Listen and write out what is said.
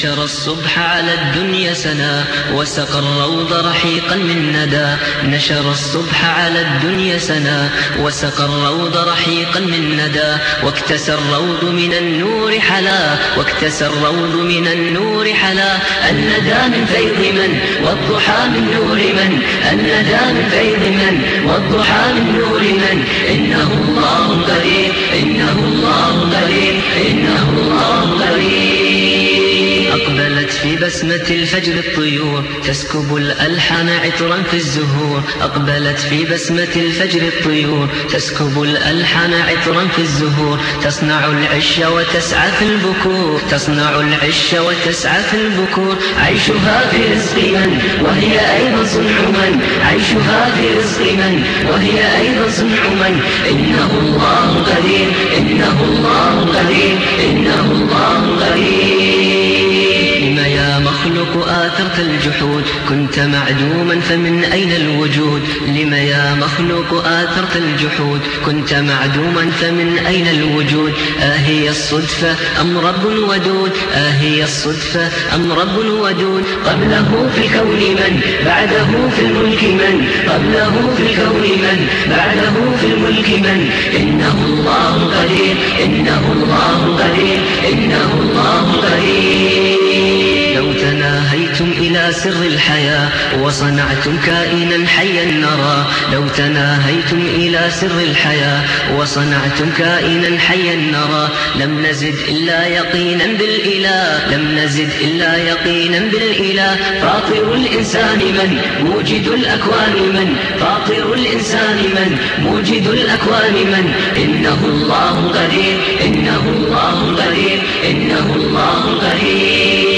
نشر الصبح على الدنيا سنا وسقى الروض رحيقا من ندى. نشر الصبح على الدنيا سنا وسقى الروض رحيقا من ندى. واكتسى الروض من النور حلا واكتسى الروض من النور حلا. الندى من فيض من والضحى من نور من. الندى من فيض من والضحى من نور من. إنه الله قريب إنه الله قريب إنه الله قريب. أقبلت في بسمة الفجر الطيور تسكب الألحان عطرا في الزهور. أقبلت في بسمة الفجر الطيور تسكب الألحان عطرا في الزهور. تصنع العش وتسعى في البكور تصنع العش وتسعى في البكور. عيشها في رزق من وهي أيضا صنع من. عيشها في رزق من وهي أيضا صنع من. إنه الله قدير إنه الله قدير إنه الله قدير. لم يا مخلوق آثرت الجحود كنت معدوما فمن أين الوجود. لم يا مخلوق آثرت الجحود كنت معدوما فمن أين الوجود. أهي الصدفة أم رب ودود أهي الصدفة أم رب ودود. قبله في الكون من بعده في الملك من. قبله في الكون من بعده في الملك من. إنه الله قدير إنه الله قدير إنه الله قدير. لو تناهيتم إلى سر الحياة وصنعتم كائنا حيا نرى. لو تناهيتم إلى سر الحياة وصنعتم كائنا حيا نرى. لم نزد إلا يقينا بالإله لم نزد إلا يقينا بالإله. فاطر الإنسان من موجد الأكوان من. فاطر الإنسان من موجد الأكوان من. إنه الله قدير إنه الله قدير إنه الله قدير.